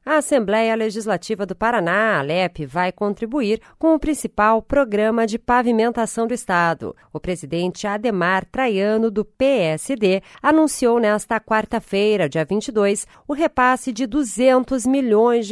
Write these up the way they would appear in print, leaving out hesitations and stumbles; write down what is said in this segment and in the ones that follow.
A Assembleia Legislativa do Paraná, a ALEP, vai contribuir com o principal programa de pavimentação do Estado. O presidente Adhemar Traiano, do PSD, anunciou nesta quarta-feira, dia 22, o repasse de R$200 milhões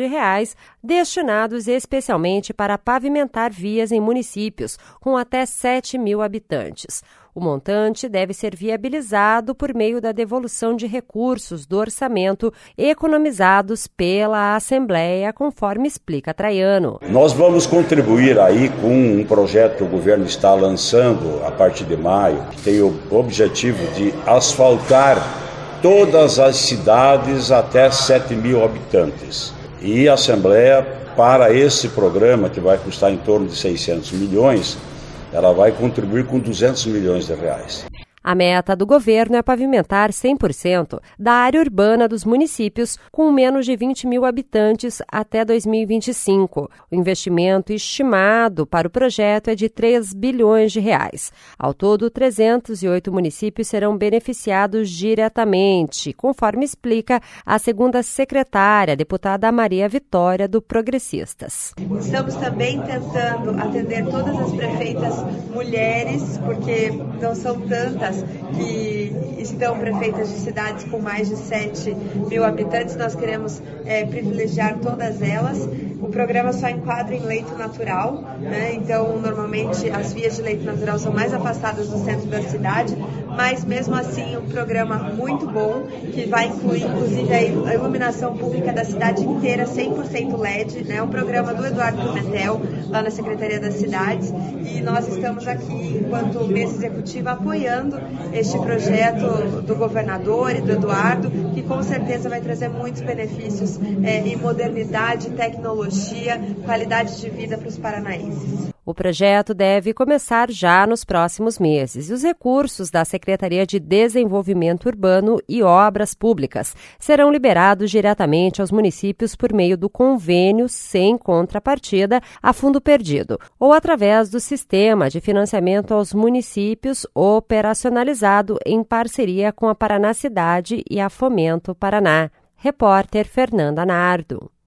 destinados especialmente para pavimentar vias em municípios com até 7 mil habitantes. O montante deve ser viabilizado por meio da devolução de recursos do orçamento economizados pela Assembleia, conforme explica Traiano. Nós vamos contribuir aí com um projeto que o governo está lançando a partir de maio, que tem o objetivo de asfaltar todas as cidades até 7 mil habitantes. E a Assembleia, para esse programa, que vai custar em torno de 600 milhões, ela vai contribuir com R$200 milhões. A meta do governo é pavimentar 100% da área urbana dos municípios com menos de 20 mil habitantes até 2025. O investimento estimado para o projeto é de R$3 bilhões. Ao todo, 308 municípios serão beneficiados diretamente, conforme explica a segunda secretária, a deputada Maria Vitória, do Progressistas. Estamos também tentando atender todas as prefeitas mulheres, porque não são tantas que estão prefeitas de cidades com mais de 7 mil habitantes. Nós queremos privilegiar todas elas. O programa só enquadra em leito natural, né? Então, normalmente, as vias de leito natural são mais afastadas do centro da cidade, mas, mesmo assim, um programa muito bom, que vai incluir, inclusive, a iluminação pública da cidade inteira, 100% LED, né? Um programa do Eduardo Pimentel, lá na Secretaria das Cidades, e nós estamos aqui, enquanto mesa executiva, apoiando este projeto do governador e do Eduardo, que com certeza vai trazer muitos benefícios em modernidade, tecnologia, qualidade de vida para os paranaenses. O projeto deve começar já nos próximos meses e os recursos da Secretaria de Desenvolvimento Urbano e Obras Públicas serão liberados diretamente aos municípios por meio do convênio sem contrapartida a fundo perdido ou através do sistema de financiamento aos municípios operacionalizado em parceria com a Paraná Cidade e a Fomento Paraná. Repórter Fernanda Nardo.